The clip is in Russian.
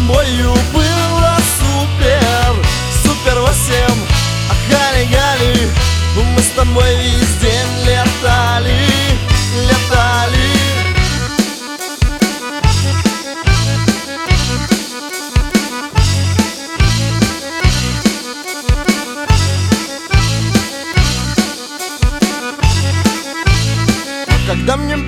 тобою было супер, супер 8. А Гали-Гали, мы с тобой весь день летали, летали. Когда мне